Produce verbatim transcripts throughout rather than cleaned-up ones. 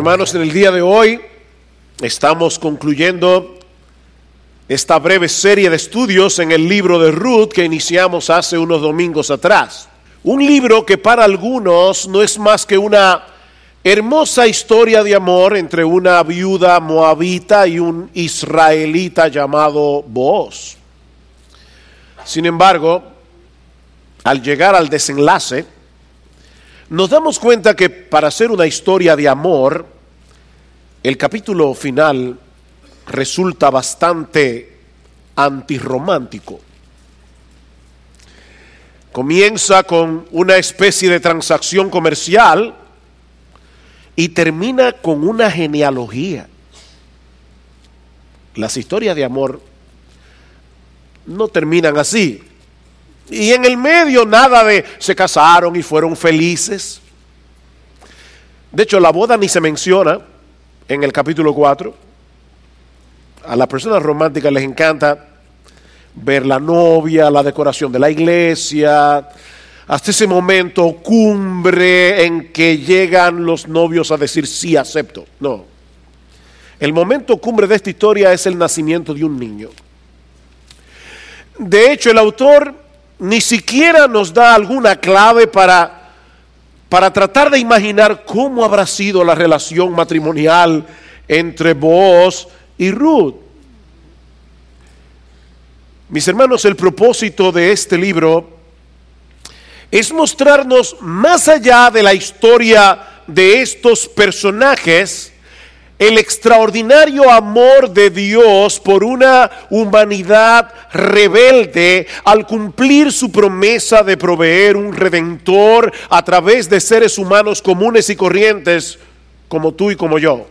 Hermanos, en el día de hoy estamos concluyendo esta breve serie de estudios en el libro de Ruth que iniciamos hace unos domingos atrás. Un libro que para algunos no es más que una hermosa historia de amor entre una viuda moabita y un israelita llamado Booz. Sin embargo, al llegar al desenlace, nos damos cuenta que para ser una historia de amor, el capítulo final resulta bastante antirromántico. Comienza con una especie de transacción comercial y termina con una genealogía. Las historias de amor no terminan así. Y en el medio nada de se casaron y fueron felices. De hecho, la boda ni se menciona en el capítulo cuatro. A las personas románticas les encanta ver la novia, la decoración de la iglesia, hasta ese momento cumbre en que llegan los novios a decir sí, acepto. No. El momento cumbre de esta historia es el nacimiento de un niño. De hecho, el autor ni siquiera nos da alguna clave para, para tratar de imaginar cómo habrá sido la relación matrimonial entre Booz y Ruth. Mis hermanos, el propósito de este libro es mostrarnos más allá de la historia de estos personajes, el extraordinario amor de Dios por una humanidad rebelde al cumplir su promesa de proveer un redentor a través de seres humanos comunes y corrientes como tú y como yo.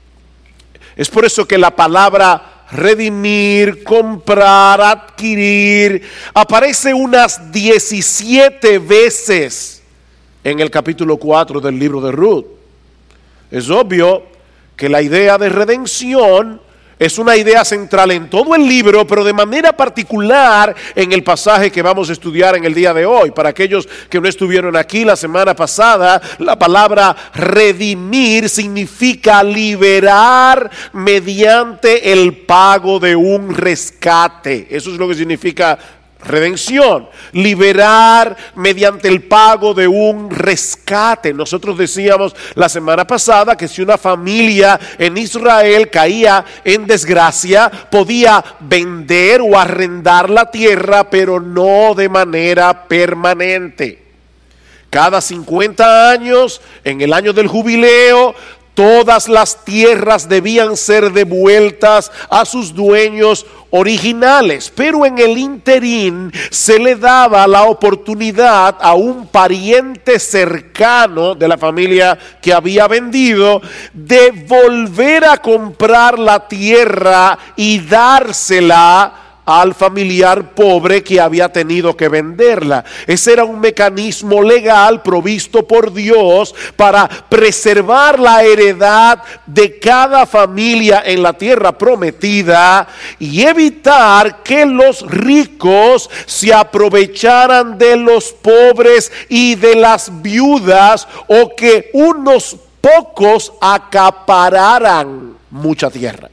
Es por eso que la palabra redimir, comprar, adquirir aparece unas diecisiete veces en el capítulo cuatro del libro de Ruth. Es obvio que la idea de redención es una idea central en todo el libro, pero de manera particular en el pasaje que vamos a estudiar en el día de hoy. Para aquellos que no estuvieron aquí la semana pasada, la palabra redimir significa liberar mediante el pago de un rescate. Eso es lo que significa redención, liberar mediante el pago de un rescate. Nosotros decíamos la semana pasada que si una familia en Israel caía en desgracia, podía vender o arrendar la tierra, pero no de manera permanente. Cada cincuenta años, en el año del jubileo, todas las tierras debían ser devueltas a sus dueños originales, pero en el interín se le daba la oportunidad a un pariente cercano de la familia que había vendido de volver a comprar la tierra y dársela al familiar pobre que había tenido que venderla. Ese era un mecanismo legal provisto por Dios para preservar la heredad de cada familia en la tierra prometida y evitar que los ricos se aprovecharan de los pobres y de las viudas, o que unos pocos acapararan mucha tierra.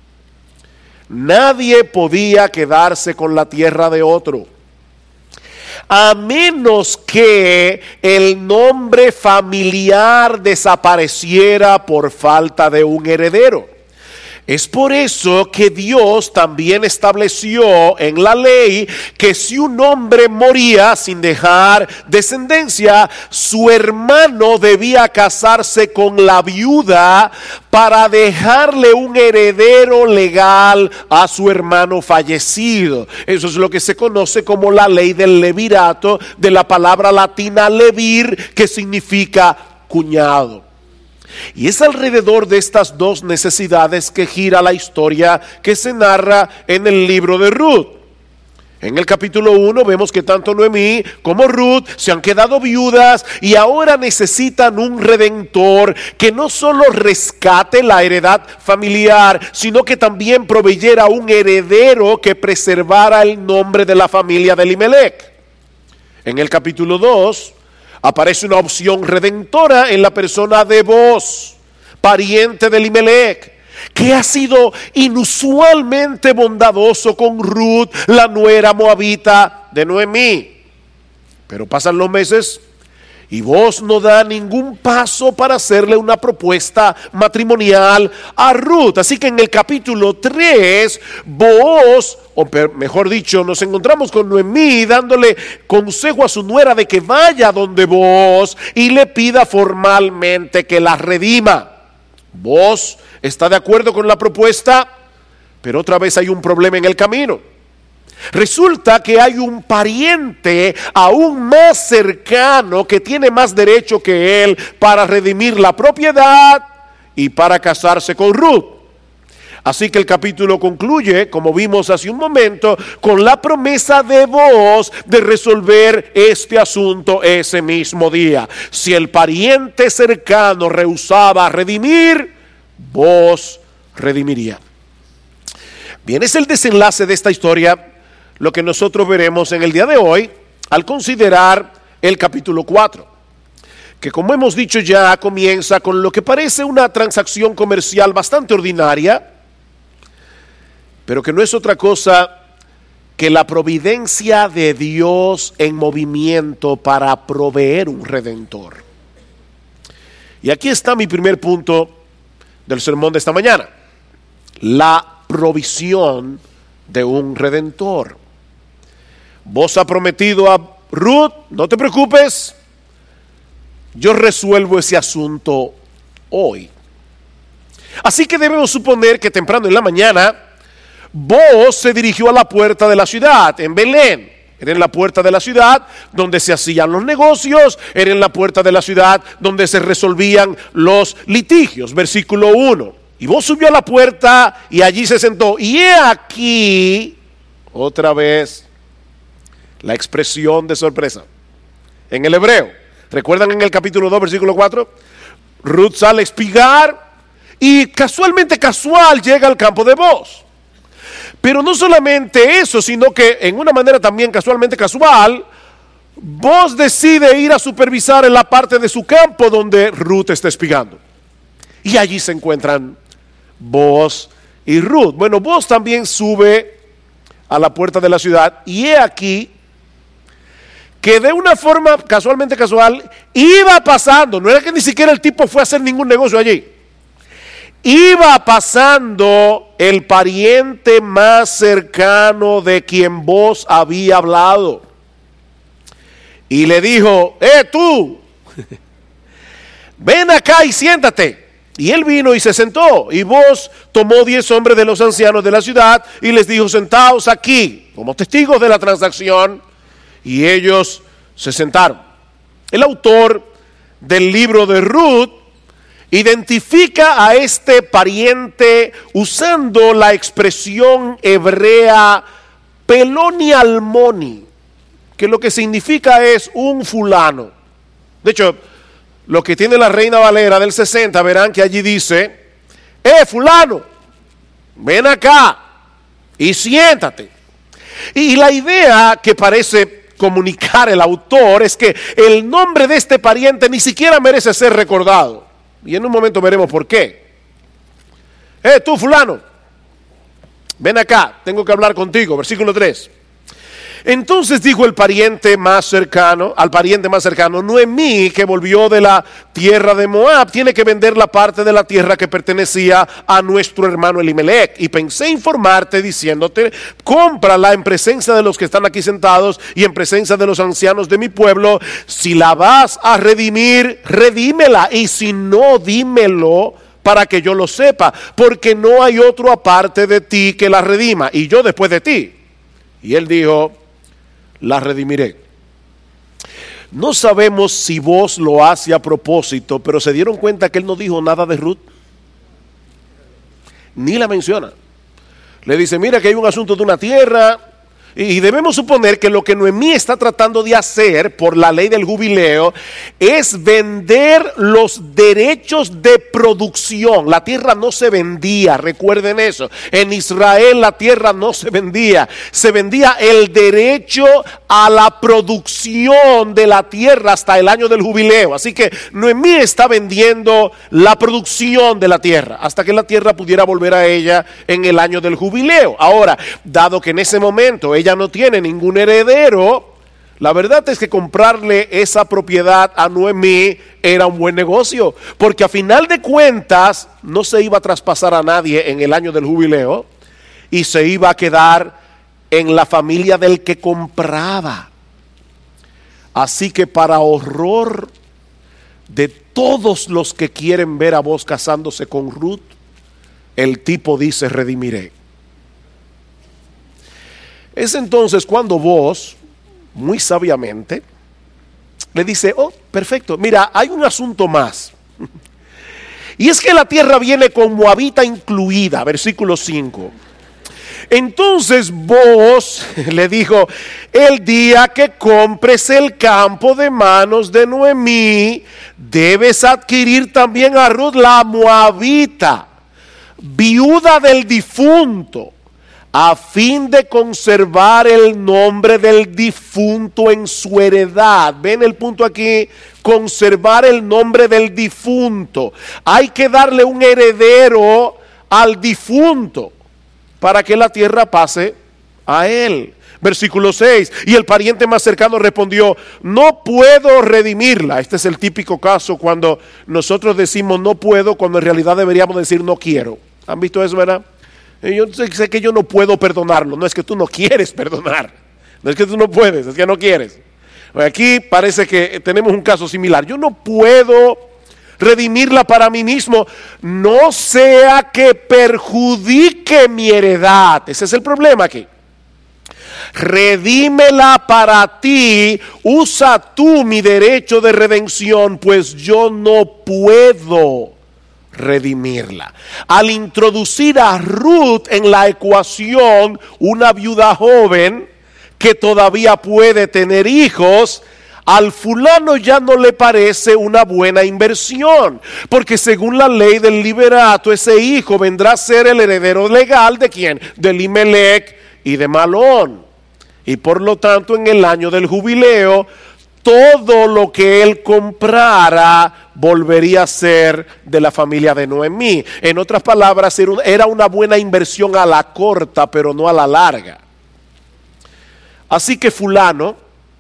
Nadie podía quedarse con la tierra de otro, a menos que el nombre familiar desapareciera por falta de un heredero. Es por eso que Dios también estableció en la ley que si un hombre moría sin dejar descendencia, su hermano debía casarse con la viuda para dejarle un heredero legal a su hermano fallecido. Eso es lo que se conoce como la ley del levirato, de la palabra latina levir, que significa cuñado. Y es alrededor de estas dos necesidades que gira la historia que se narra en el libro de Ruth. En el capítulo uno vemos que tanto Noemí como Ruth se han quedado viudas y ahora necesitan un redentor que no solo rescate la heredad familiar, sino que también proveyera un heredero que preservara el nombre de la familia de Elimelech. En el capítulo dos aparece una opción redentora en la persona de Booz. pariente de Elimelec, que ha sido inusualmente bondadoso con Ruth, la nuera moabita de Noemí. Pero pasan los meses y Booz no da ningún paso para hacerle una propuesta matrimonial a Ruth. Así que en el capítulo tres, Booz, o mejor dicho, nos encontramos con Noemí dándole consejo a su nuera de que vaya donde Booz y le pida formalmente que la redima. Booz está de acuerdo con la propuesta, pero otra vez hay un problema en el camino. Resulta que hay un pariente aún más cercano que tiene más derecho que él para redimir la propiedad y para casarse con Ruth. Así que el capítulo concluye, como vimos hace un momento, con la promesa de Booz de resolver este asunto ese mismo día. Si el pariente cercano rehusaba redimir, Booz redimiría. Bien, es el desenlace de esta historia lo que nosotros veremos en el día de hoy al considerar el capítulo cuatro, que como hemos dicho ya comienza con lo que parece una transacción comercial bastante ordinaria, pero que no es otra cosa que la providencia de Dios en movimiento para proveer un redentor. Y aquí está mi primer punto del sermón de esta mañana: la provisión de un redentor. Vos ha prometido a Ruth, no te preocupes, yo resuelvo ese asunto hoy. Así que debemos suponer que temprano en la mañana, Booz se dirigió a la puerta de la ciudad, en Belén. Era en la puerta de la ciudad donde se hacían los negocios, era en la puerta de la ciudad donde se resolvían los litigios. Versículo uno. Y Booz subió a la puerta y allí se sentó. Y he aquí, otra vez, la expresión de sorpresa. En el hebreo, ¿recuerdan en el capítulo dos, versículo cuatro? Ruth sale a espigar y casualmente casual llega al campo de Booz. Pero no solamente eso, sino que en una manera también casualmente casual, Booz decide ir a supervisar en la parte de su campo donde Ruth está espigando. Y allí se encuentran Booz y Ruth. Bueno, Booz también sube a la puerta de la ciudad y he aquí que de una forma casualmente casual iba pasando, no era que ni siquiera el tipo fue a hacer ningún negocio allí, iba pasando el pariente más cercano de quien Booz había hablado y le dijo: eh tú, ven acá y siéntate. Y él vino y se sentó, y Booz tomó diez hombres de los ancianos de la ciudad y les dijo: sentaos aquí como testigos de la transacción. Y ellos se sentaron. El autor del libro de Ruth identifica a este pariente usando la expresión hebrea peloni almoni, que lo que significa es un fulano. De hecho, lo que tiene la Reina Valera del sesenta, verán que allí dice: eh fulano, ven acá y siéntate. Y la idea que parece comunicar el autor es que el nombre de este pariente ni siquiera merece ser recordado. Y en un momento veremos por qué. Eh, tú fulano, ven acá, tengo que hablar contigo. Versículo tres. Entonces dijo el pariente más cercano, al pariente más cercano: Noemí, que volvió de la tierra de Moab, tiene que vender la parte de la tierra que pertenecía a nuestro hermano Elimelec. Y pensé informarte diciéndote: cómprala en presencia de los que están aquí sentados y en presencia de los ancianos de mi pueblo. Si la vas a redimir, redímela, y si no, dímelo para que yo lo sepa, porque no hay otro aparte de ti que la redima, y yo después de ti. Y él dijo: la redimiré. No sabemos si Booz lo hace a propósito, pero se dieron cuenta que él no dijo nada de Ruth, ni la menciona. Le dice: mira que hay un asunto de una tierra Y debemos suponer que lo que Noemí está tratando de hacer por la ley del jubileo es vender los derechos de producción. La tierra no se vendía, recuerden eso. En Israel la tierra no se vendía. Se vendía el derecho a la producción de la tierra hasta el año del jubileo. Así que Noemí está vendiendo la producción de la tierra hasta que la tierra pudiera volver a ella en el año del jubileo. Ahora, dado que en ese momento ella no tiene ningún heredero, la verdad es que comprarle esa propiedad a Noemí era un buen negocio, porque a final de cuentas no se iba a traspasar a nadie en el año del jubileo y se iba a quedar en la familia del que compraba. Así que, para horror de todos los que quieren ver a Booz casándose con Ruth, el tipo dice: redimiré. Es entonces cuando Booz, muy sabiamente, le dice: oh, perfecto, mira, hay un asunto más. Y es que la tierra viene con moabita incluida, versículo cinco. Entonces Booz le dijo: el día que compres el campo de manos de Noemí, debes adquirir también a Ruth la moabita, viuda del difunto, a fin de conservar el nombre del difunto en su heredad. ¿Ven el punto aquí? Conservar el nombre del difunto. Hay que darle un heredero al difunto para que la tierra pase a él. Versículo seis. Y el pariente más cercano respondió: no puedo redimirla. Este es el típico caso cuando nosotros decimos no puedo, cuando en realidad deberíamos decir no quiero. ¿Han visto eso, verdad? Yo sé que yo no puedo perdonarlo. No es que tú no quieres perdonar, no es que tú no puedes, es que no quieres. Aquí parece que tenemos un caso similar. Yo no puedo redimirla para mí mismo, no sea que perjudique mi heredad. Ese es el problema aquí. Redímela para ti, usa tú mi derecho de redención, pues yo no puedo redimirla. Al introducir a Ruth en la ecuación, una viuda joven que todavía puede tener hijos, al fulano ya no le parece una buena inversión, porque según la ley del liberato, ese hijo vendrá a ser el heredero legal de ¿quién? De Elimelech y de Malón. Y por lo tanto, en el año del jubileo, todo lo que él comprara volvería a ser de la familia de Noemí. En otras palabras, era una buena inversión a la corta, pero no a la larga. Así que fulano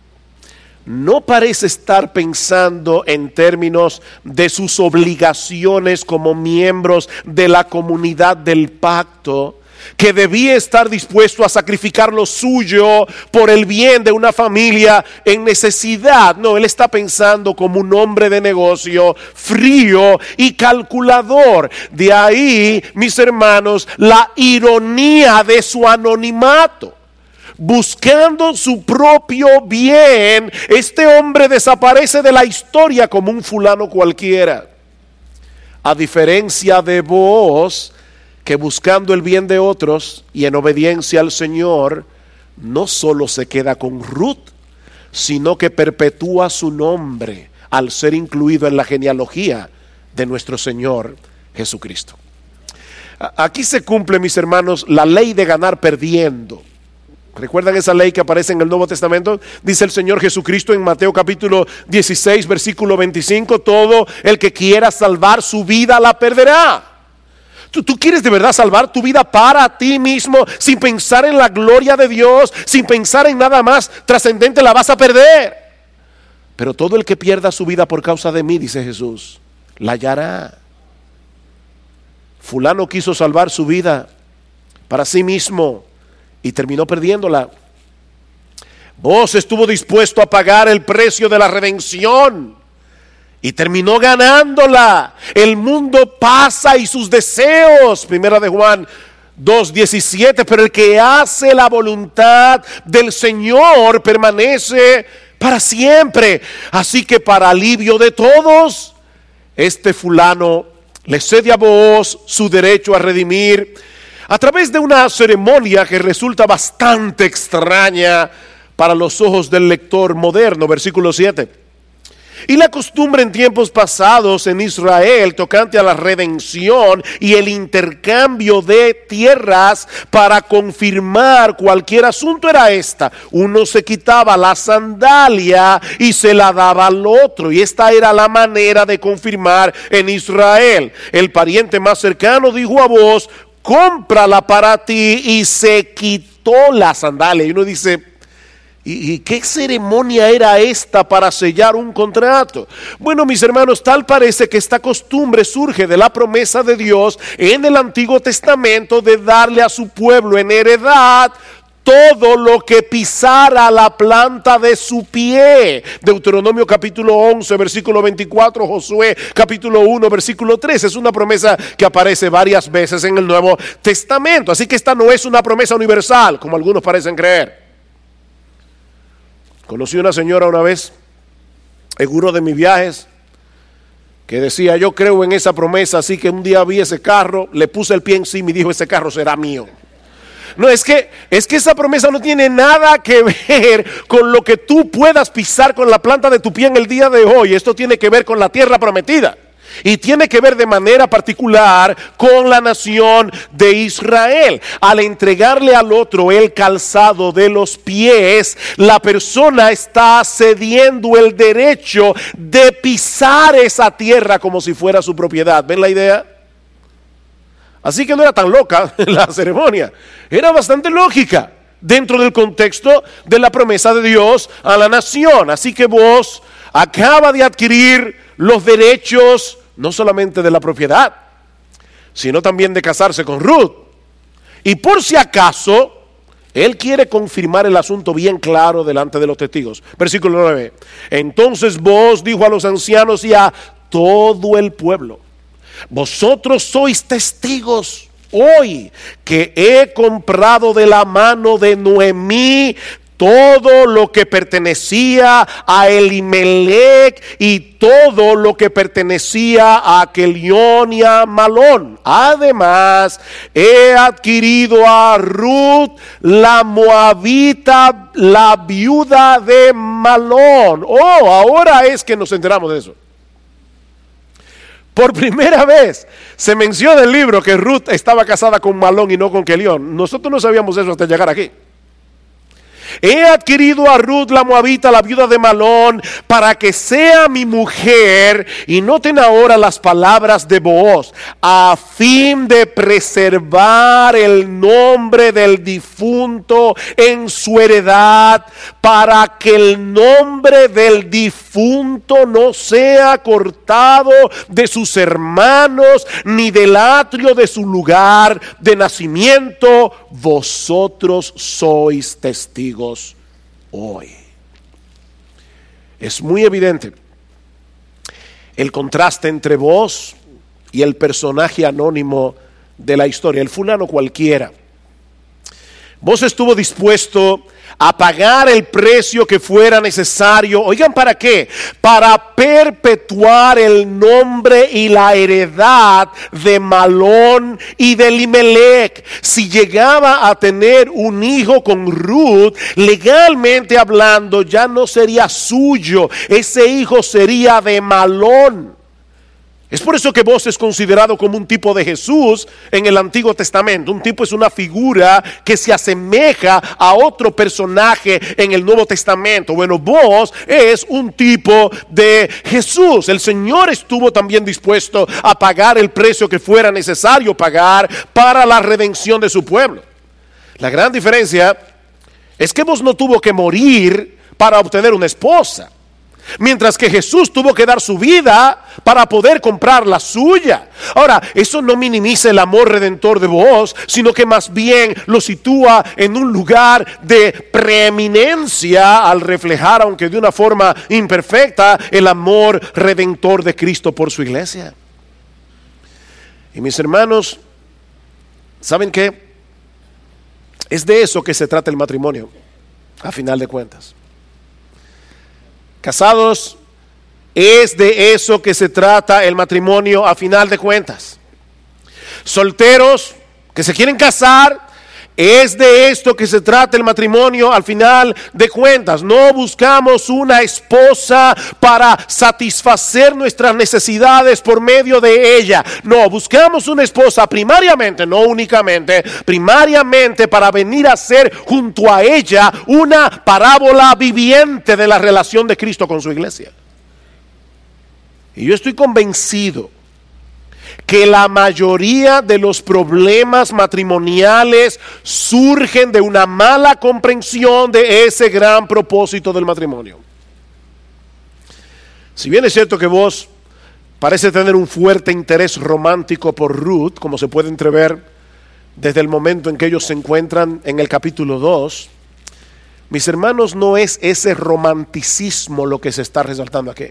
no parece estar pensando en términos de sus obligaciones como miembros de la comunidad del pacto, que debía estar dispuesto a sacrificar lo suyo por el bien de una familia en necesidad. No, él está pensando como un hombre de negocio frío y calculador. De ahí, mis hermanos, la ironía de su anonimato. Buscando su propio bien, este hombre desaparece de la historia como un fulano cualquiera. A diferencia de Booz, que buscando el bien de otros y en obediencia al Señor, no solo se queda con Ruth, sino que perpetúa su nombre al ser incluido en la genealogía de nuestro Señor Jesucristo. Aquí se cumple, mis hermanos, la ley de ganar perdiendo. ¿Recuerdan esa ley que aparece en el Nuevo Testamento? Dice el Señor Jesucristo en Mateo capítulo dieciséis, versículo veinticinco: todo el que quiera salvar su vida la perderá. ¿Tú, ¿Tú quieres de verdad salvar tu vida para ti mismo, sin pensar en la gloria de Dios, sin pensar en nada más trascendente? La vas a perder. Pero todo el que pierda su vida por causa de mí, dice Jesús, la hallará. Fulano quiso salvar su vida para sí mismo y terminó perdiéndola. Booz estuvo dispuesto a pagar el precio de la redención y terminó ganándola. El mundo pasa y sus deseos, primera de Juan dos diecisiete, pero el que hace la voluntad del Señor permanece para siempre. Así que, para alivio de todos, este fulano le cede a Booz su derecho a redimir. a través de una ceremonia que resulta bastante extraña para los ojos del lector moderno, versículo siete. Y la costumbre en tiempos pasados en Israel tocante a la redención y el intercambio de tierras para confirmar cualquier asunto era esta: uno se quitaba la sandalia y se la daba al otro, y esta era la manera de confirmar en Israel. El pariente más cercano dijo a vos: cómprala para ti, y se quitó la sandalia. Y uno dice: ¿Y, ¿Y qué ceremonia era esta para sellar un contrato? Bueno, mis hermanos, tal parece que esta costumbre surge de la promesa de Dios en el Antiguo Testamento de darle a su pueblo en heredad todo lo que pisara la planta de su pie. Deuteronomio capítulo once, versículo veinticuatro, Josué capítulo uno, versículo tres. Es una promesa que aparece varias veces en el Nuevo Testamento. Así que esta no es una promesa universal, como algunos parecen creer. Conocí una señora una vez en uno de mis viajes que decía: yo creo en esa promesa, así que un día vi ese carro, le puse el pie encima y dijo: ese carro será mío. No, es que, es que esa promesa no tiene nada que ver con lo que tú puedas pisar con la planta de tu pie en el día de hoy. Esto tiene que ver con la tierra prometida. Y tiene que ver de manera particular con la nación de Israel. Al entregarle al otro el calzado de los pies, la persona está cediendo el derecho de pisar esa tierra como si fuera su propiedad. ¿Ven la idea? Así que no era tan loca la ceremonia, era bastante lógica dentro del contexto de la promesa de Dios a la nación. Así que vos acaba de adquirir los derechos no solamente de la propiedad, sino también de casarse con Ruth. Y por si acaso, él quiere confirmar el asunto bien claro delante de los testigos. Versículo nueve. Entonces vos, dijo a los ancianos y a todo el pueblo: vosotros sois testigos hoy que he comprado de la mano de Noemí todo lo que pertenecía a Elimelech y todo lo que pertenecía a Kelión y a Malón. Además, he adquirido a Ruth la moabita, la viuda de Malón. Oh, ahora es que nos enteramos de eso. Por primera vez se menciona en el libro que Ruth estaba casada con Malón y no con Kelión. Nosotros no sabíamos eso hasta llegar aquí. He adquirido a Ruth la moabita, la viuda de Malón, para que sea mi mujer. Y noten ahora las palabras de Booz: a fin de preservar el nombre del difunto en su heredad, para que el nombre del difunto no sea cortado de sus hermanos, ni del atrio de su lugar de nacimiento. Vosotros sois testigos hoy. Es muy evidente el contraste entre vos y el personaje anónimo de la historia, el fulano cualquiera. Vos estuvo dispuesto a pagar el precio que fuera necesario. Oigan, ¿para qué? Para perpetuar el nombre y la heredad de Malón y de Elimelech. Si llegaba a tener un hijo con Ruth, legalmente hablando, ya no sería suyo. Ese hijo sería de Malón. Es por eso que vos es considerado como un tipo de Jesús en el Antiguo Testamento. Un tipo es una figura que se asemeja a otro personaje en el Nuevo Testamento. Bueno, vos es un tipo de Jesús. El Señor estuvo también dispuesto a pagar el precio que fuera necesario pagar para la redención de su pueblo. La gran diferencia es que vos no tuvo que morir para obtener una esposa, mientras que Jesús tuvo que dar su vida para poder comprar la suya. Ahora, eso no minimiza el amor redentor de vos, sino que más bien lo sitúa en un lugar de preeminencia al reflejar, aunque de una forma imperfecta, el amor redentor de Cristo por su iglesia. Y mis hermanos, ¿saben qué? Es de eso que se trata el matrimonio, a final de cuentas. Casados, es de eso que se trata el matrimonio a final de cuentas. Solteros, que se quieren casar. Es de esto que se trata el matrimonio al final de cuentas. No buscamos una esposa para satisfacer nuestras necesidades por medio de ella. No, buscamos una esposa primariamente, no únicamente, primariamente para venir a ser junto a ella una parábola viviente de la relación de Cristo con su iglesia. Y yo estoy convencido que la mayoría de los problemas matrimoniales surgen de una mala comprensión de ese gran propósito del matrimonio. Si bien es cierto que vos parece tener un fuerte interés romántico por Ruth, como se puede entrever desde el momento en que ellos se encuentran en el capítulo dos, mis hermanos, no es ese romanticismo lo que se está resaltando aquí.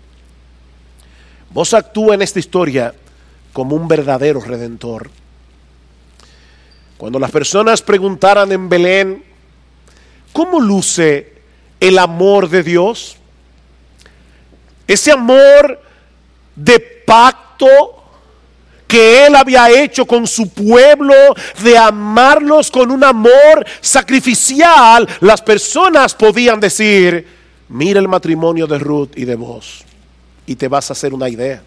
Vos actúa en esta historia como un verdadero redentor. Cuando las personas preguntaran en Belén, ¿cómo luce el amor de Dios? Ese amor de pacto que Él había hecho con su pueblo, de amarlos con un amor sacrificial, las personas podían decir, mira el matrimonio de Ruth y de vos, y te vas a hacer una idea.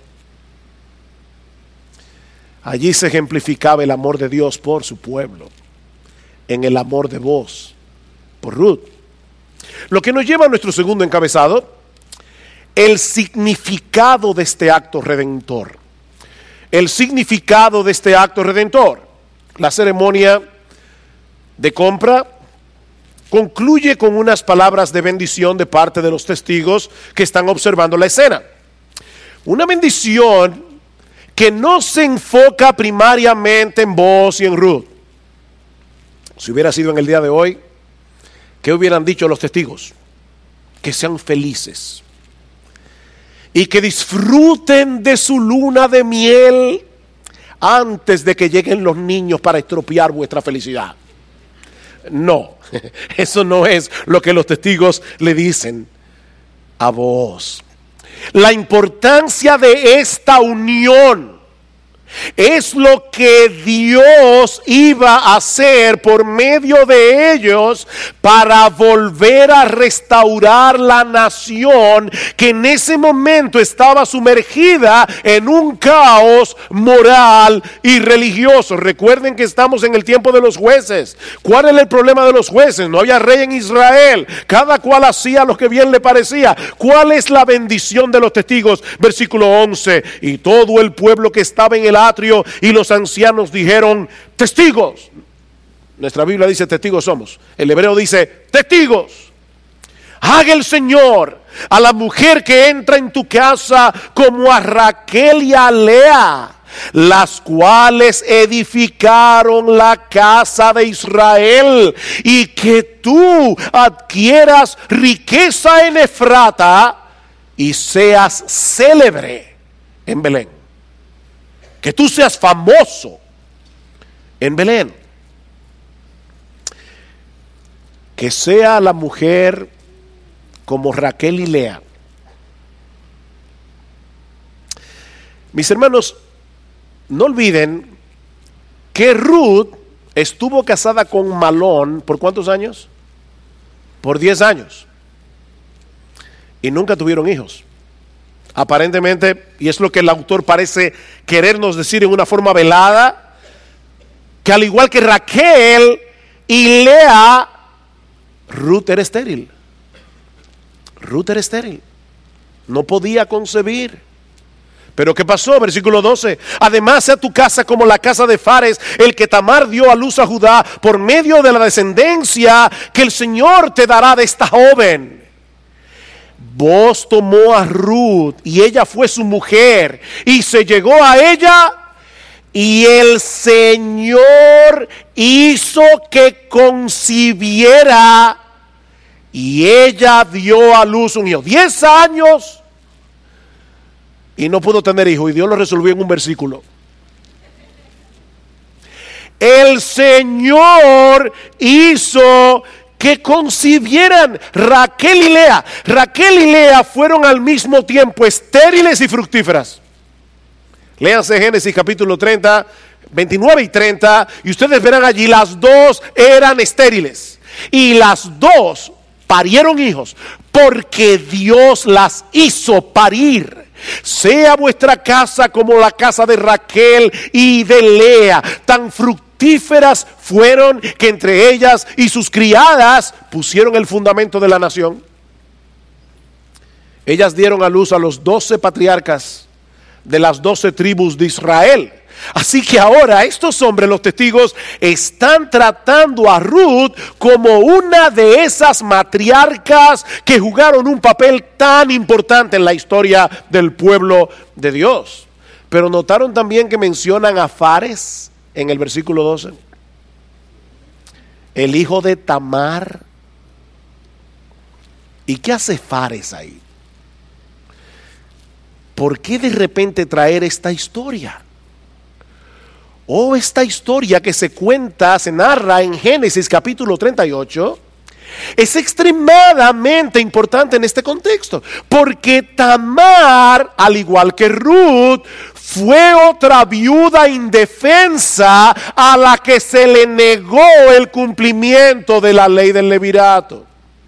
Allí se ejemplificaba el amor de Dios por su pueblo, en el amor de vos por Ruth. Lo que nos lleva a nuestro segundo encabezado, el significado de este acto redentor. El significado de este acto redentor. La ceremonia de compra concluye con unas palabras de bendición de parte de los testigos que están observando la escena. Una bendición que no se enfoca primariamente en vos y en Ruth. Si hubiera sido en el día de hoy, ¿qué hubieran dicho los testigos? Que sean felices y que disfruten de su luna de miel antes de que lleguen los niños para estropear vuestra felicidad. No, eso no es lo que los testigos le dicen a vos. La importancia de esta unión es lo que Dios iba a hacer por medio de ellos para volver a restaurar la nación que en ese momento estaba sumergida en un caos moral y religioso. Recuerden que estamos en el tiempo de los jueces. ¿Cuál era el problema de los jueces? No había rey en Israel. Cada cual hacía lo que bien le parecía. ¿Cuál es la bendición de los testigos? Versículo once. Y todo el pueblo que estaba en el atrio y los ancianos dijeron, testigos. Nuestra Biblia dice testigos somos. El hebreo dice testigos. Haga el Señor a la mujer que entra en tu casa como a Raquel y a Lea, las cuales edificaron la casa de Israel, y que tú adquieras riqueza en Efrata y seas célebre en Belén. Que tú seas famoso en Belén. Que sea la mujer como Raquel y Lea. Mis hermanos, no olviden que Ruth estuvo casada con Malón ¿por cuántos años? Por diez años. Y nunca tuvieron hijos. Aparentemente, y es lo que el autor parece querernos decir en una forma velada, que al igual que Raquel y Lea, Ruth era estéril. Ruth era estéril. No podía concebir. Pero ¿qué pasó? Versículo doce. Además, sea tu casa como la casa de Fares, el que Tamar dio a luz a Judá por medio de la descendencia que el Señor te dará de esta joven. Vos tomó a Ruth y ella fue su mujer y se llegó a ella, y el Señor hizo que concibiera y ella dio a luz un hijo. Diez años y no pudo tener hijo, y Dios lo resolvió en un versículo. El Señor hizo que concibieran Raquel y Lea. Raquel y Lea fueron al mismo tiempo estériles y fructíferas. Léanse Génesis capítulo treinta, veintinueve y treinta, y ustedes verán allí, las dos eran estériles y las dos parieron hijos porque Dios las hizo parir. Sea vuestra casa como la casa de Raquel y de Lea, tan fructíferas fueron que entre ellas y sus criadas pusieron el fundamento de la nación. Ellas dieron a luz a los doce patriarcas de las doce tribus de Israel. Así que ahora estos hombres, los testigos, están tratando a Ruth como una de esas matriarcas que jugaron un papel tan importante en la historia del pueblo de Dios. Pero notaron también que mencionan a Fares en el versículo doce. El hijo de Tamar. ¿Y qué hace Fares ahí? ¿Por qué de repente traer esta historia? Oh, esta historia que se cuenta, se narra en Génesis capítulo treinta y ocho, es extremadamente importante en este contexto, porque Tamar, al igual que Ruth, fue otra viuda indefensa a la que se le negó el cumplimiento de la ley del levirato.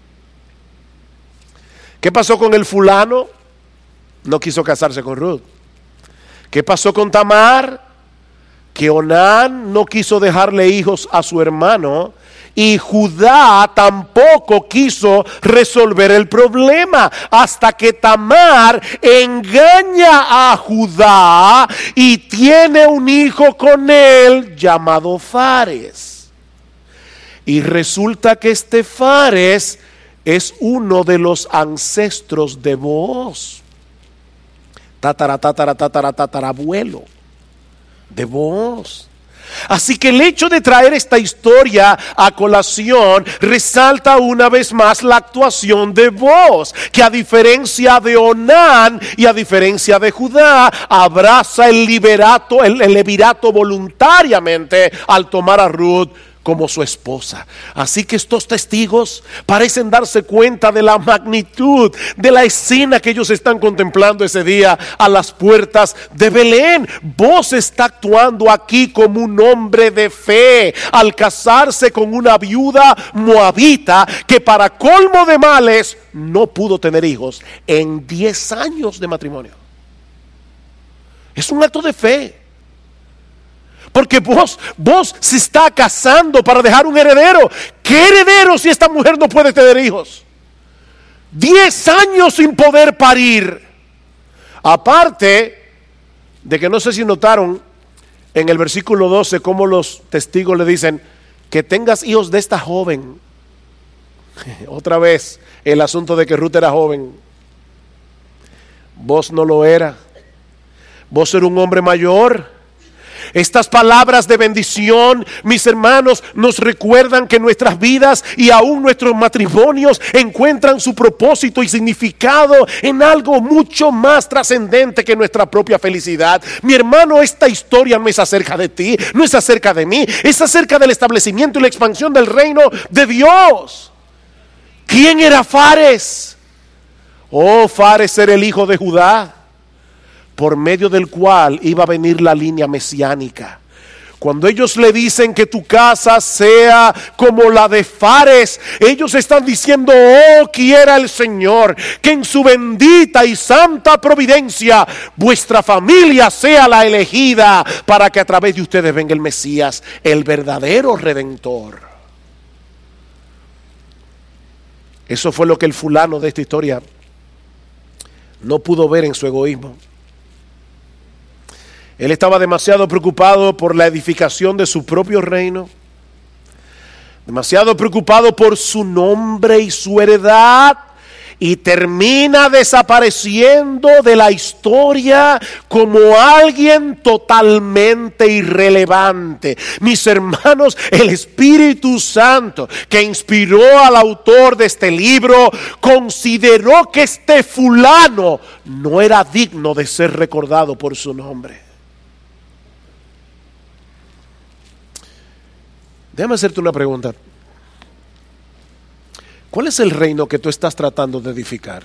¿Qué pasó con el fulano? No quiso casarse con Ruth. ¿Qué pasó con Tamar? Que Onán no quiso dejarle hijos a su hermano y Judá tampoco quiso resolver el problema hasta que Tamar engaña a Judá y tiene un hijo con él llamado Fares. Y resulta que este Fares es uno de los ancestros de Booz. Tatara, tatara, tatara, tatarabuelo de Booz. Así que el hecho de traer esta historia a colación resalta una vez más la actuación de Booz, que a diferencia de Onán y a diferencia de Judá, abraza el liberato, el, el levirato voluntariamente al tomar a Ruth como su esposa. Así que estos testigos parecen darse cuenta de la magnitud de la escena que ellos están contemplando ese día a las puertas de Belén. Booz está actuando aquí como un hombre de fe al casarse con una viuda moabita que para colmo de males no pudo tener hijos en diez años de matrimonio. Es un acto de fe. Porque vos, vos se está casando para dejar un heredero. ¿Qué heredero si esta mujer no puede tener hijos? Diez años sin poder parir. Aparte de que no sé si notaron en el versículo doce cómo los testigos le dicen que tengas hijos de esta joven. Otra vez el asunto de que Ruth era joven. Vos no lo era. Vos eras un hombre mayor. Estas palabras de bendición, mis hermanos, nos recuerdan que nuestras vidas y aún nuestros matrimonios encuentran su propósito y significado en algo mucho más trascendente que nuestra propia felicidad. Mi hermano, esta historia no es acerca de ti, no es acerca de mí, es acerca del establecimiento y la expansión del reino de Dios. ¿Quién era Fares? Oh, Fares era el hijo de Judá, por medio del cual iba a venir la línea mesiánica. Cuando ellos le dicen que tu casa sea como la de Fares, ellos están diciendo, oh, quiera el Señor que en su bendita y santa providencia vuestra familia sea la elegida para que a través de ustedes venga el Mesías, el verdadero Redentor. Eso fue lo que el fulano de esta historia no pudo ver en su egoísmo. Él estaba demasiado preocupado por la edificación de su propio reino, demasiado preocupado por su nombre y su heredad, y termina desapareciendo de la historia como alguien totalmente irrelevante. Mis hermanos, el Espíritu Santo que inspiró al autor de este libro consideró que este fulano no era digno de ser recordado por su nombre. Déjame hacerte una pregunta. ¿Cuál es el reino que tú estás tratando de edificar?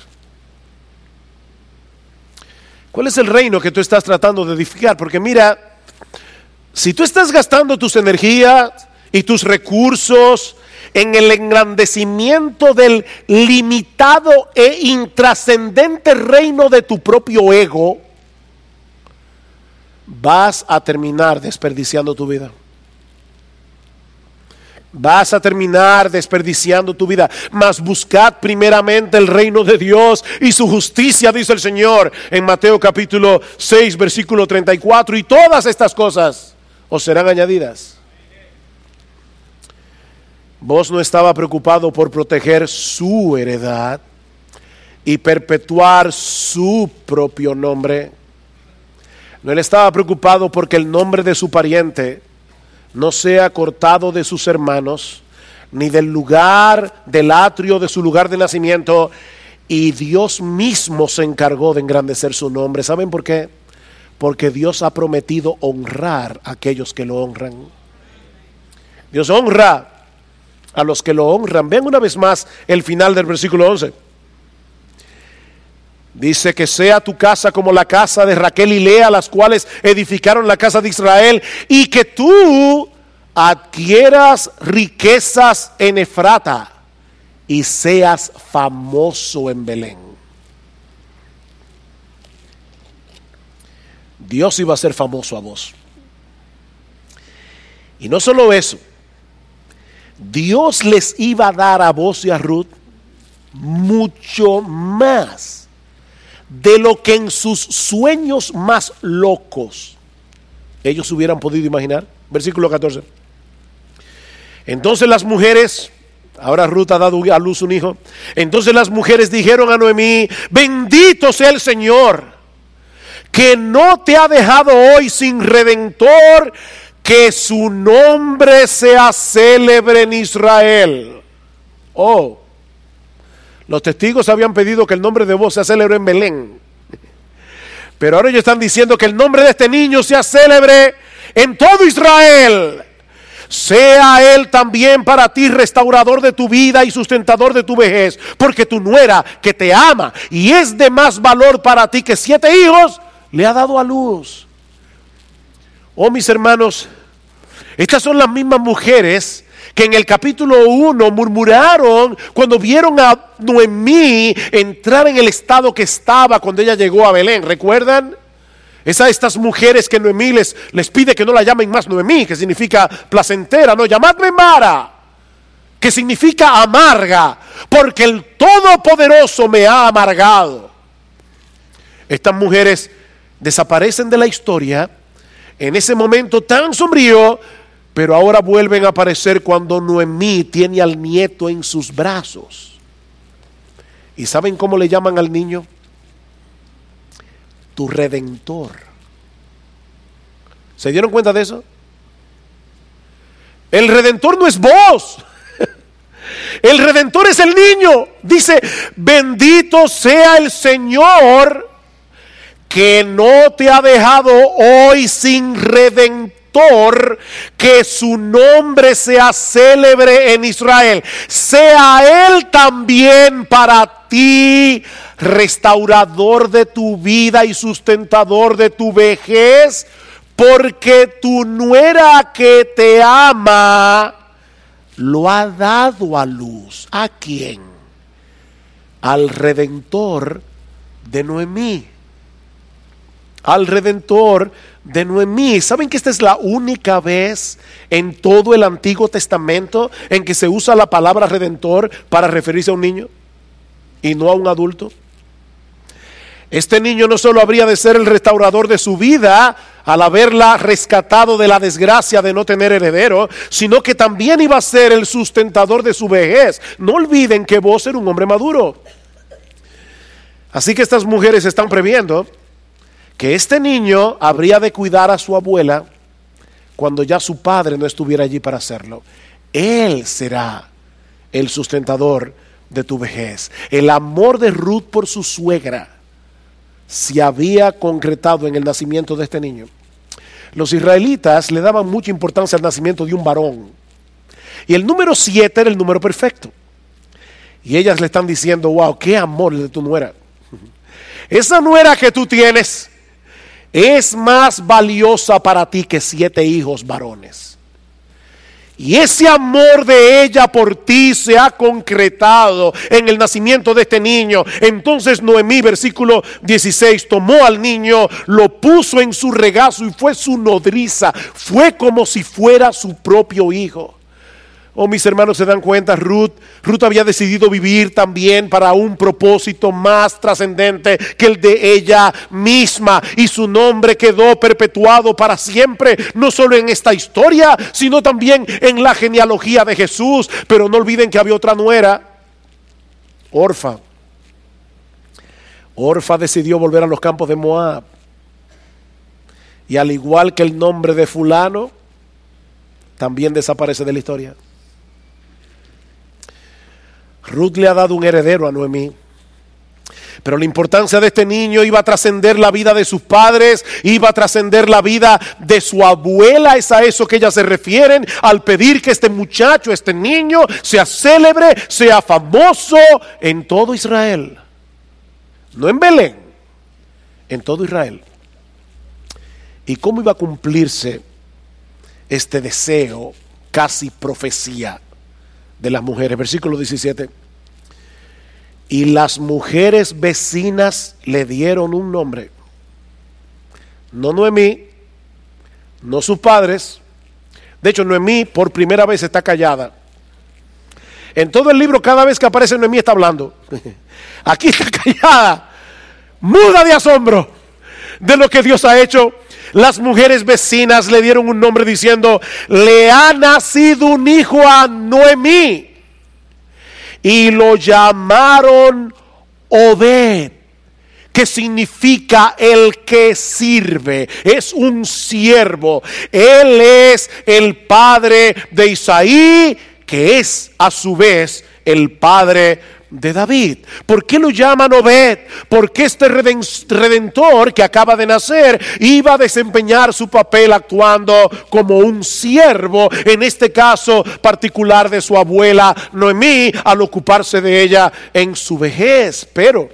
¿Cuál es el reino que tú estás tratando de edificar? Porque mira, Si tú estás gastando tus energías y tus recursos en el engrandecimiento del limitado e intrascendente reino de tu propio ego, vas a terminar desperdiciando tu vida. Vas a terminar desperdiciando tu vida. Mas buscad primeramente el reino de Dios y su justicia, dice el Señor en Mateo capítulo seis, versículo treinta y cuatro, y todas estas cosas os serán añadidas. Vos no estaba preocupado por proteger su heredad y perpetuar su propio nombre. No, él estaba preocupado porque el nombre de su pariente no sea cortado de sus hermanos, ni del lugar del atrio de su lugar de nacimiento, y Dios mismo se encargó de engrandecer su nombre. ¿Saben por qué? Porque Dios ha prometido honrar a aquellos que lo honran. Dios honra a los que lo honran. Vean una vez más el final del versículo once. Dice que sea tu casa como la casa de Raquel y Lea, las cuales edificaron la casa de Israel, y que tú adquieras riquezas en Efrata y seas famoso en Belén. Dios iba a ser famoso a vos. Y no solo eso, Dios les iba a dar a vos y a Ruth mucho más de lo que en sus sueños más locos ellos hubieran podido imaginar. Versículo catorce. Entonces las mujeres, ahora Ruth ha dado a luz un hijo. Entonces las mujeres dijeron a Noemí: bendito sea el Señor, que no te ha dejado hoy sin redentor, que su nombre sea célebre en Israel. Oh, los testigos habían pedido que el nombre de vos sea célebre en Belén, pero ahora ellos están diciendo que el nombre de este niño sea célebre en todo Israel. Sea él también para ti restaurador de tu vida y sustentador de tu vejez, porque tu nuera, que te ama y es de más valor para ti que siete hijos, le ha dado a luz. Oh, mis hermanos, estas son las mismas mujeres que en el capítulo uno murmuraron cuando vieron a Noemí entrar en el estado que estaba cuando ella llegó a Belén. ¿Recuerdan? Es a estas mujeres que Noemí les, les pide que no la llamen más Noemí, que significa placentera. No, llamadme Mara, que significa amarga, porque el Todopoderoso me ha amargado. Estas mujeres desaparecen de la historia en ese momento tan sombrío, pero ahora vuelven a aparecer cuando Noemí tiene al nieto en sus brazos. ¿Y saben cómo le llaman al niño? Tu redentor. ¿Se dieron cuenta de eso? El redentor no es vos. El redentor es el niño. Dice: bendito sea el Señor, que no te ha dejado hoy sin redentor, que su nombre sea célebre en Israel. Sea él también para ti restaurador de tu vida y sustentador de tu vejez, porque tu nuera que te ama lo ha dado a luz. ¿A quién? Al redentor de Noemí. Al redentor de Noemí. ¿Saben que esta es la única vez en todo el Antiguo Testamento en que se usa la palabra redentor para referirse a un niño y no a un adulto? Este niño no solo habría de ser el restaurador de su vida al haberla rescatado de la desgracia de no tener heredero, sino que también iba a ser el sustentador de su vejez. No olviden que vos eres un hombre maduro. Así que estas mujeres están previendo que este niño habría de cuidar a su abuela cuando ya su padre no estuviera allí para hacerlo. Él será el sustentador de tu vejez. El amor de Ruth por su suegra se había concretado en el nacimiento de este niño. Los israelitas le daban mucha importancia al nacimiento de un varón, y el número siete era el número perfecto. Y ellas le están diciendo: wow, qué amor el de tu nuera. Esa nuera que tú tienes es más valiosa para ti que siete hijos varones. Y ese amor de ella por ti se ha concretado en el nacimiento de este niño. Entonces Noemí, versículo dieciséis, tomó al niño, lo puso en su regazo y fue su nodriza. Fue como si fuera su propio hijo. Oh, mis hermanos, se dan cuenta, Ruth, Ruth había decidido vivir también para un propósito más trascendente que el de ella misma. Y su nombre quedó perpetuado para siempre, no solo en esta historia, sino también en la genealogía de Jesús. Pero no olviden que había otra nuera, Orfa. Orfa decidió volver a los campos de Moab. Y al igual que el nombre de fulano, también desaparece de la historia. Ruth le ha dado un heredero a Noemí. Pero la importancia de este niño iba a trascender la vida de sus padres, iba a trascender la vida de su abuela. Es a eso que ellas se refieren al pedir que este muchacho, este niño, sea célebre, sea famoso en todo Israel. No en Belén, en todo Israel. ¿Y cómo iba a cumplirse este deseo, casi profecía de las mujeres? Versículo diecisiete. Y las mujeres vecinas le dieron un nombre. No Noemí, no sus padres. De hecho, Noemí por primera vez está callada. En todo el libro, cada vez que aparece Noemí está hablando. Aquí está callada, muda de asombro de lo que Dios ha hecho. Las mujeres vecinas le dieron un nombre diciendo: le ha nacido un hijo a Noemí. Y lo llamaron Obed, que significa el que sirve. Es un siervo. Él es el padre de Isaí, que es a su vez el padre de David. ¿Por qué lo llaman Obed? Porque este redentor que acaba de nacer iba a desempeñar su papel actuando como un siervo, en este caso particular de su abuela Noemí, al ocuparse de ella en su vejez. Pero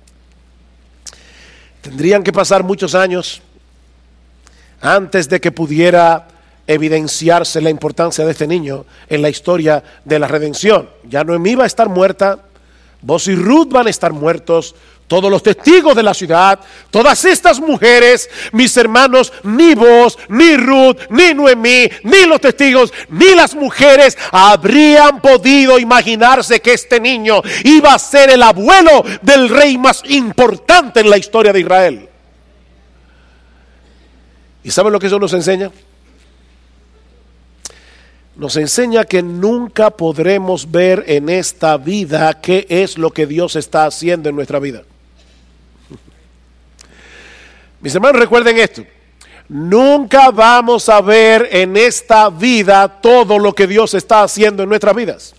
tendrían que pasar muchos años antes de que pudiera evidenciarse la importancia de este niño en la historia de la redención. Ya Noemí va a estar muerta, Boz y Ruth van a estar muertos, todos los testigos de la ciudad, todas estas mujeres, mis hermanos, ni Boz, ni Ruth, ni Noemí, ni los testigos, ni las mujeres habrían podido imaginarse que este niño iba a ser el abuelo del rey más importante en la historia de Israel. ¿Y saben lo que eso nos enseña? Nos enseña que nunca podremos ver en esta vida qué es lo que Dios está haciendo en nuestra vida. Mis hermanos, recuerden esto: nunca vamos a ver en esta vida todo lo que Dios está haciendo en nuestras vidas.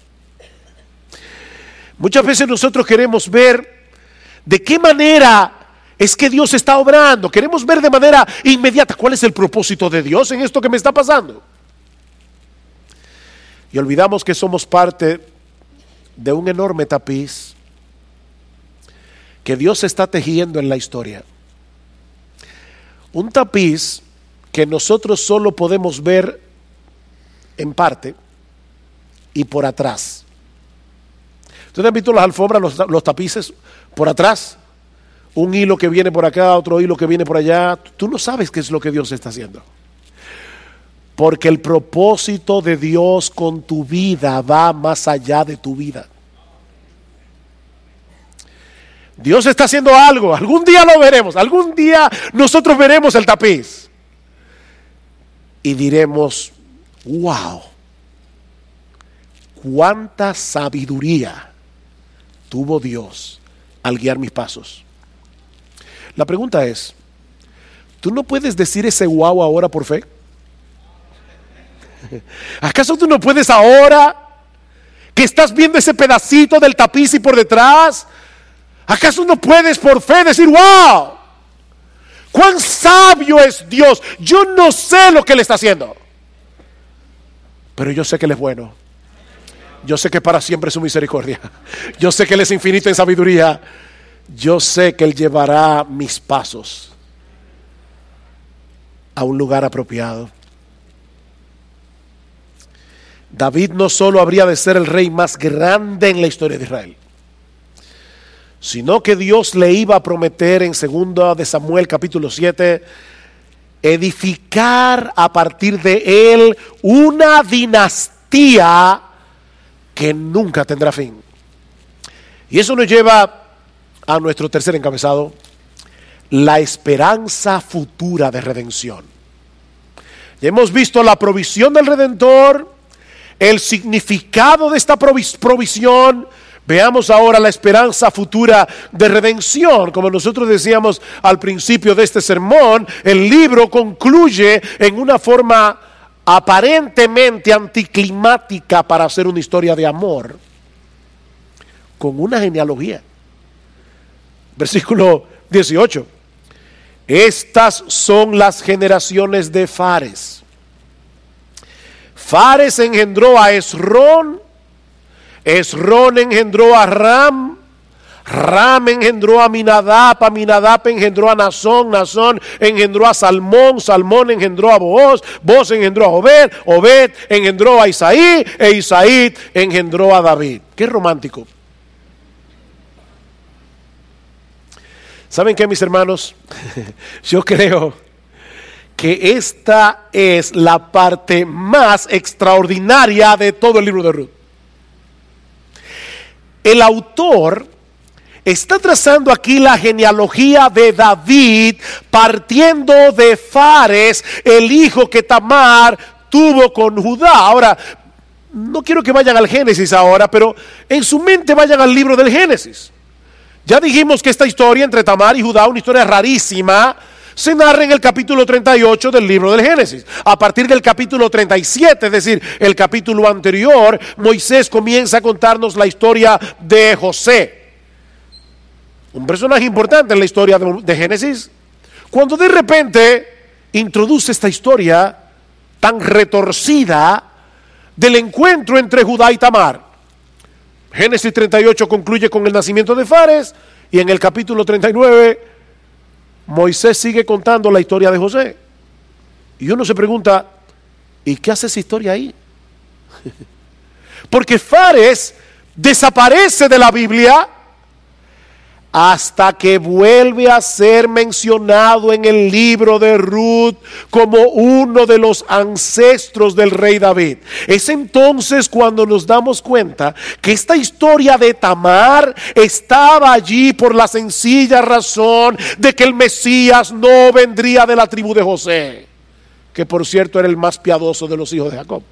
Muchas veces nosotros queremos ver de qué manera es que Dios está obrando. Queremos ver de manera inmediata cuál es el propósito de Dios en esto que me está pasando. Y olvidamos que somos parte de un enorme tapiz que Dios está tejiendo en la historia. Un tapiz que nosotros solo podemos ver en parte y por atrás. ¿Ustedes han visto las alfombras, los, los tapices por atrás? Un hilo que viene por acá, otro hilo que viene por allá. Tú no sabes qué es lo que Dios está haciendo. Porque el propósito de Dios con tu vida va más allá de tu vida. Dios está haciendo algo, algún día lo veremos, algún día nosotros veremos el tapiz y diremos: wow, cuánta sabiduría tuvo Dios al guiar mis pasos. La pregunta es: ¿tú no puedes decir ese wow ahora por fe? ¿Acaso tú no puedes ahora que estás viendo ese pedacito del tapiz y por detrás? ¿Acaso no puedes por fe decir: wow, cuán sabio es Dios? Yo no sé lo que Él está haciendo, pero yo sé que Él es bueno. Yo sé que para siempre es su misericordia. Yo sé que Él es infinito en sabiduría. Yo sé que Él llevará mis pasos. a un lugar apropiado. David no solo habría de ser el rey más grande en la historia de Israel, sino que Dios le iba a prometer en segunda de Samuel capítulo siete, edificar a partir de él una dinastía que nunca tendrá fin. Y eso nos lleva a nuestro tercer encabezado, la esperanza futura de redención. Ya hemos visto la provisión del Redentor, el significado de esta provis- provisión. Veamos ahora la esperanza futura de redención. Como nosotros decíamos al principio de este sermón, el libro concluye en una forma aparentemente anticlimática para hacer una historia de amor, con una genealogía. Versículo dieciocho. Estas son las generaciones de Fares. Fares engendró a Esrón, Esrón engendró a Ram, Ram engendró a Aminadab, Aminadab engendró a Nazón, Nazón engendró a Salmón, Salmón engendró a Booz, Booz engendró a Obed, Obed engendró a Isaí, e Isaí engendró a David. Qué romántico. ¿Saben qué, mis hermanos? Yo creo que esta es la parte más extraordinaria de todo el libro de Ruth. El autor está trazando aquí la genealogía de David, partiendo de Fares, el hijo que Tamar tuvo con Judá. Ahora, no quiero que vayan al Génesis ahora, pero en su mente vayan al libro del Génesis. Ya dijimos que esta historia entre Tamar y Judá, una historia rarísima, se narra en el capítulo treinta y ocho del libro del Génesis. A partir del capítulo treinta y siete, es decir, el capítulo anterior, Moisés comienza a contarnos la historia de José, un personaje importante en la historia de, de Génesis, cuando de repente introduce esta historia tan retorcida del encuentro entre Judá y Tamar. Génesis treinta y ocho concluye con el nacimiento de Fares, y en el capítulo treinta y nueve Moisés sigue contando la historia de José. Y uno se pregunta, ¿y qué hace esa historia ahí? Porque Fares desaparece de la Biblia hasta que vuelve a ser mencionado en el libro de Ruth como uno de los ancestros del rey David. Es entonces cuando nos damos cuenta que esta historia de Tamar estaba allí por la sencilla razón de que el Mesías no vendría de la tribu de José, que por cierto era el más piadoso de los hijos de Jacob.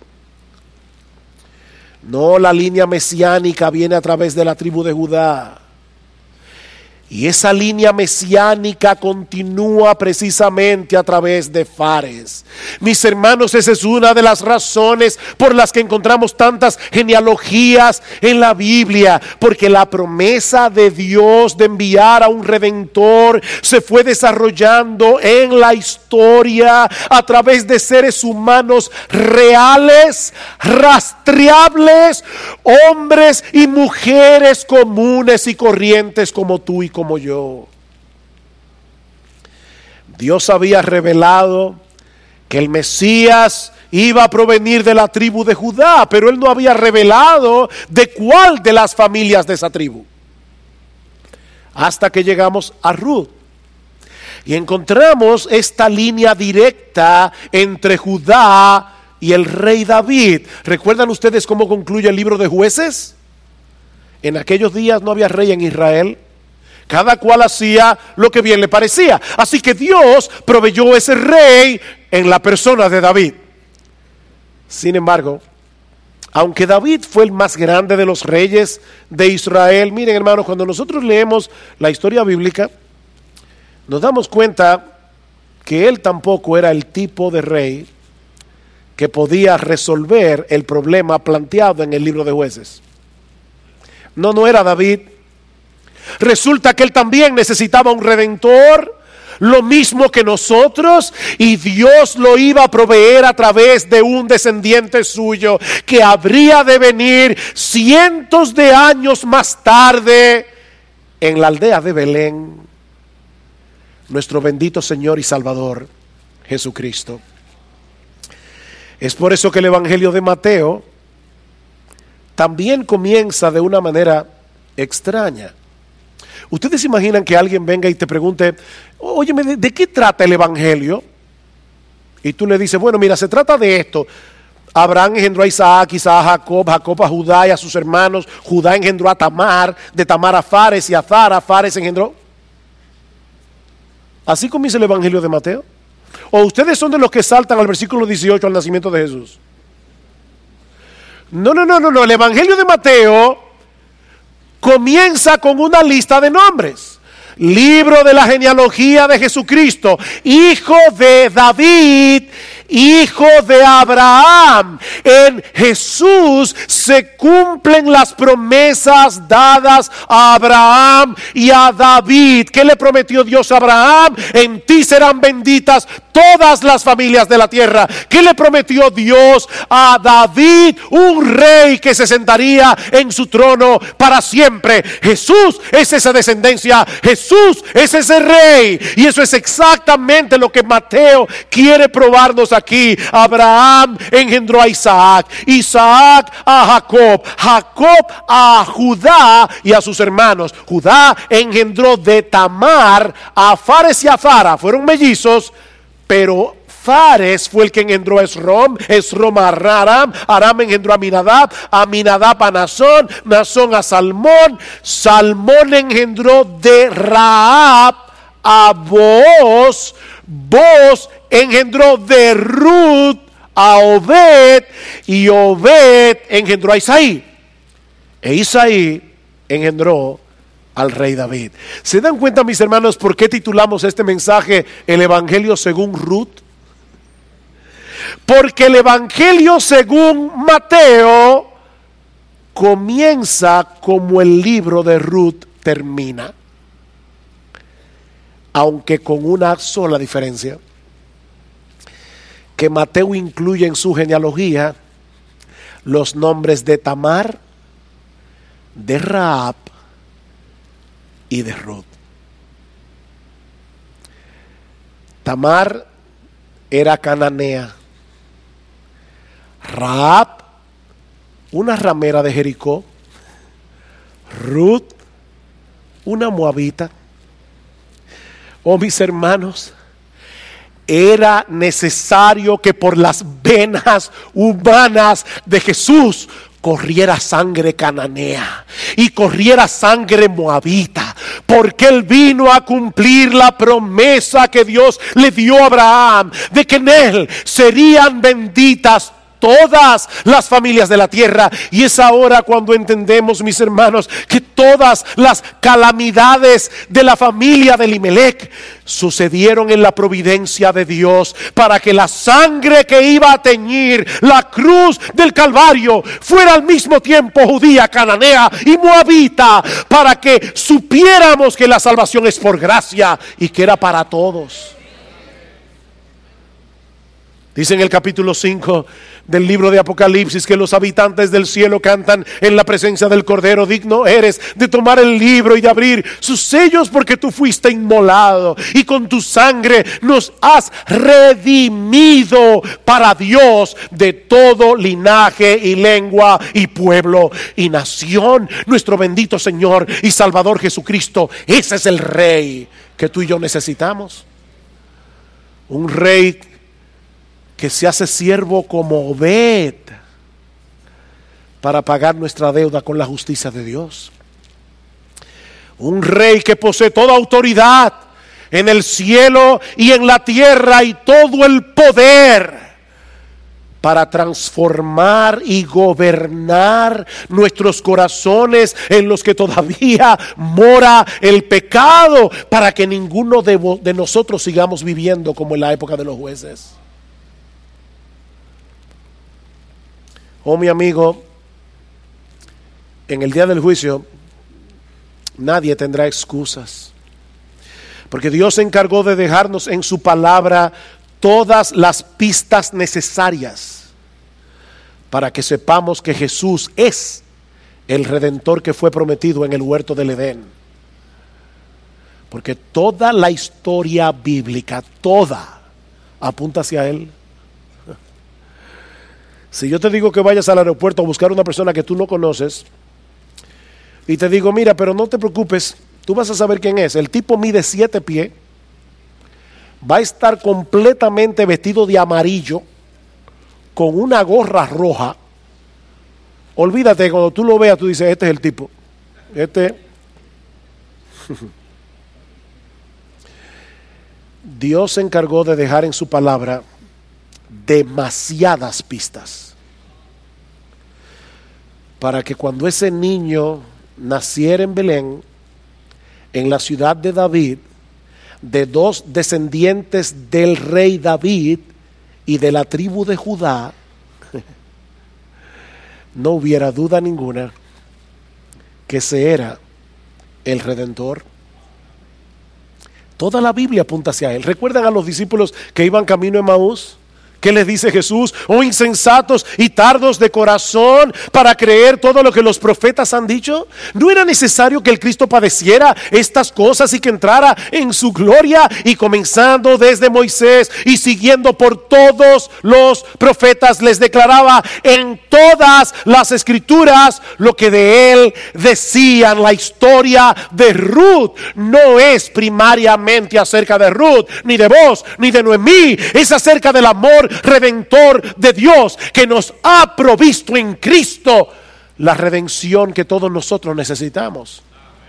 No, la línea mesiánica viene a través de la tribu de Judá. Y esa línea mesiánica continúa precisamente a través de Fares. Mis hermanos, esa es una de las razones por las que encontramos tantas genealogías en la Biblia, porque la promesa de Dios de enviar a un redentor se fue desarrollando en la historia a través de seres humanos reales, rastreables, hombres y mujeres comunes y corrientes como tú y como como yo. Dios había revelado que el Mesías iba a provenir de la tribu de Judá, pero él no había revelado de cuál de las familias de esa tribu. Hasta que llegamos a Ruth y encontramos esta línea directa entre Judá y el rey David. ¿Recuerdan ustedes cómo concluye el libro de Jueces? En aquellos días no había rey en Israel. Cada cual hacía lo que bien le parecía. Así que Dios proveyó ese rey en la persona de David. Sin embargo, aunque David fue el más grande de los reyes de Israel, miren hermanos, cuando nosotros leemos la historia bíblica, nos damos cuenta que él tampoco era el tipo de rey que podía resolver el problema planteado en el libro de Jueces. No, no era David. Resulta que él también necesitaba un redentor, lo mismo que nosotros, y Dios lo iba a proveer a través de un descendiente suyo que habría de venir cientos de años más tarde en la aldea de Belén, nuestro bendito Señor y Salvador, Jesucristo. Es por eso que el Evangelio de Mateo también comienza de una manera extraña. Ustedes se imaginan que alguien venga y te pregunte, óyeme, ¿de, ¿de qué trata el Evangelio? Y tú le dices, bueno, mira, se trata de esto. Abraham engendró a Isaac, Isaac a Jacob, Jacob a Judá y a sus hermanos. Judá engendró a Tamar, de Tamar a Fares y a Zara, Fares engendró. ¿Así comienza el Evangelio de Mateo? ¿O ustedes son de los que saltan al versículo dieciocho al nacimiento de Jesús? No, no, no, no, no. El Evangelio de Mateo comienza con una lista de nombres. Libro de la genealogía de Jesucristo, hijo de David, hijo de Abraham. En Jesús se cumplen las promesas dadas a Abraham y a David. ¿Qué le prometió Dios a Abraham? En ti serán benditas todas las familias de la tierra. ¿Qué le prometió Dios a David? Un rey que se sentaría en su trono para siempre. Jesús es esa descendencia. Jesús es ese rey. Y eso es exactamente lo que Mateo quiere probarnos aquí. Abraham engendró a Isaac, Isaac a Jacob, Jacob a Judá y a sus hermanos. Judá engendró de Tamar a Fares y a Zara. Fueron mellizos, pero Fares fue el que engendró a Esrom, Esrom a Aram, Aram engendró a Aminadab, Aminadab a Nazón, Nazón a Salmón, Salmón engendró de Rahab a Booz, Booz engendró de Ruth a Obed, y Obed engendró a Isaí, e Isaí engendró al rey David. ¿Se dan cuenta, mis hermanos, por qué titulamos este mensaje el Evangelio según Ruth? Porque el Evangelio según Mateo comienza como el libro de Ruth termina, aunque con una sola diferencia, que Mateo incluye en su genealogía los nombres de Tamar, de Rahab y de Ruth. Tamar era cananea, Rahab una ramera de Jericó, Ruth una moabita. Oh, mis hermanos, era necesario que por las venas humanas de Jesús corriera sangre cananea y corriera sangre moabita, porque Él vino a cumplir la promesa que Dios le dio a Abraham, de que en Él serían benditas todas las familias de la tierra. Y es ahora cuando entendemos, mis hermanos, que todas las calamidades de la familia de Elimelech sucedieron en la providencia de Dios, para que la sangre que iba a teñir la cruz del Calvario fuera al mismo tiempo judía, cananea y moabita, para que supiéramos que la salvación es por gracia y que era para todos. Dice en el capítulo cinco del libro de Apocalipsis que los habitantes del cielo cantan en la presencia del Cordero: digno eres de tomar el libro y de abrir sus sellos, porque tú fuiste inmolado y con tu sangre nos has redimido para Dios de todo linaje y lengua y pueblo y nación. Nuestro bendito Señor y Salvador Jesucristo, ese es el Rey que tú y yo necesitamos. Un Rey que se hace siervo como Obed para pagar nuestra deuda con la justicia de Dios. Un rey que posee toda autoridad en el cielo y en la tierra y todo el poder para transformar y gobernar nuestros corazones en los que todavía mora el pecado, para que ninguno de, de nosotros sigamos viviendo como en la época de los jueces. Oh, mi amigo, en el día del juicio nadie tendrá excusas, porque Dios se encargó de dejarnos en su palabra todas las pistas necesarias para que sepamos que Jesús es el Redentor que fue prometido en el huerto del Edén. Porque toda la historia bíblica, toda, apunta hacia Él. Si yo te digo que vayas al aeropuerto a buscar una persona que tú no conoces y te digo, mira, pero no te preocupes, tú vas a saber quién es. El tipo mide siete pies, va a estar completamente vestido de amarillo, con una gorra roja. Olvídate, cuando tú lo veas, tú dices, este es el tipo. Este. Dios se encargó de dejar en su palabra demasiadas pistas para que cuando ese niño naciera en Belén, en la ciudad de David, de dos descendientes del rey David y de la tribu de Judá, no hubiera duda ninguna que ese era el Redentor. Toda la Biblia apunta hacia Él. ¿Recuerdan a los discípulos que iban camino a Emaús? ¿Qué les dice Jesús? Oh insensatos y tardos de corazón para creer todo lo que los profetas han dicho. ¿No era necesario que el Cristo padeciera estas cosas y que entrara en su gloria? Y comenzando desde Moisés y siguiendo por todos los profetas, les declaraba en todas las escrituras lo que de Él decían. La historia de Ruth no es primariamente acerca de Ruth, ni de vos, ni de Noemí. Es acerca del amor redentor de Dios que nos ha provisto en Cristo la redención que todos nosotros necesitamos.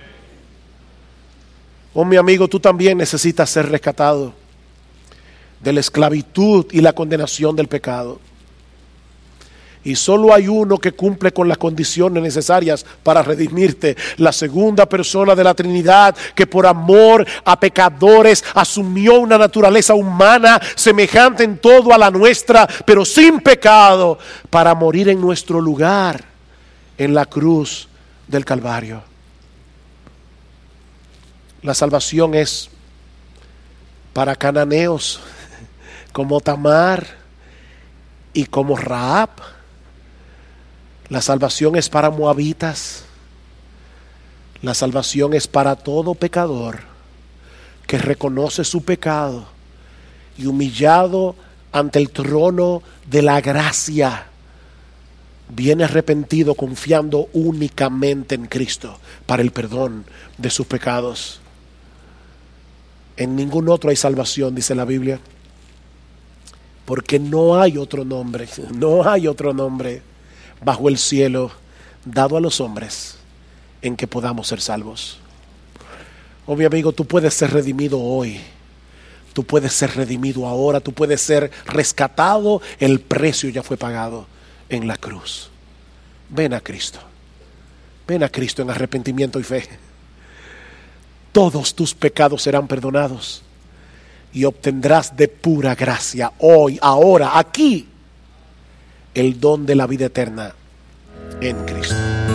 Oh, mi amigo, tú también necesitas ser rescatado de la esclavitud y la condenación del pecado. Y solo hay uno que cumple con las condiciones necesarias para redimirte: la segunda persona de la Trinidad, que por amor a pecadores asumió una naturaleza humana semejante en todo a la nuestra, pero sin pecado, para morir en nuestro lugar en la cruz del Calvario. La salvación es para cananeos como Tamar y como Rahab. La salvación es para moabitas. La salvación es para todo pecador que reconoce su pecado y, humillado ante el trono de la gracia, viene arrepentido, confiando únicamente en Cristo para el perdón de sus pecados. En ningún otro hay salvación, dice la Biblia, porque no hay otro nombre, no hay otro nombre bajo el cielo dado a los hombres en que podamos ser salvos. Oh, mi amigo, tú puedes ser redimido hoy. Tú puedes ser redimido ahora. Tú puedes ser rescatado. El precio ya fue pagado en la cruz. Ven a Cristo. Ven a Cristo en arrepentimiento y fe. Todos tus pecados serán perdonados y obtendrás de pura gracia hoy, ahora, aquí, el don de la vida eterna en Cristo.